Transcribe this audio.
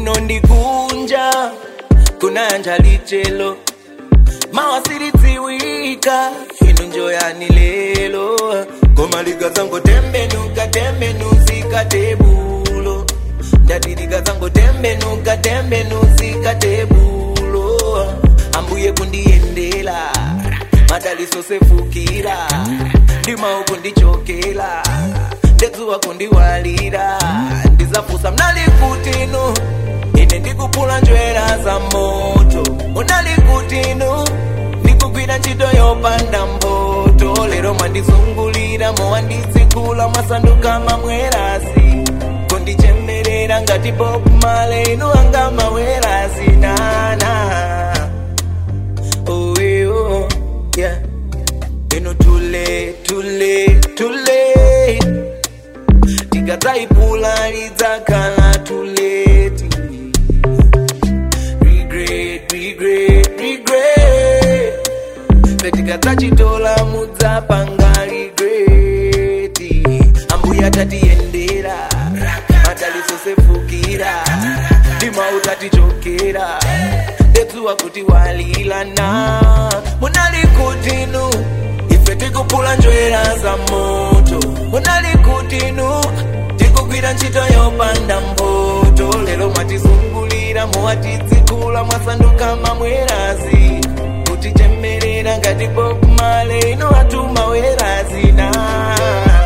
kuno ndikunja kunanja lichelo mawasiridziwika ino njoyani lelo goma ligazango tembenuka tembenuzika tebulo ndati ligazango tembenuka tembenuzika tebulo ambuye kundiendela madaliso sefukira ndima ukundichokela ndezuwa kundiwalira ndizafusa mnalikutinu ine ndikupula njwera za moto unalikutinu ndikugwira ntchito yopanda mboto lero mwandizungulira mowanditsikula mwasanduka mamwerazi kundichemerera ngati Bob Marley inu anga mawerazi nana oh yeah ino too late tikataipula lidzakhala too late regret petikatachitola mudzapanga regret ambuya tatiyendera madaliso sefukira ndima utatichokera ndedzuwa kuti walilana munalikutinu ife tikupula njwera za moto munalikutinu tikugwira ntchito yopanda mboto lero mwatizungulira mwatitsikula mwasanduka mamwerazi kutichemerera ngati Bob Marley ino atuma werazi na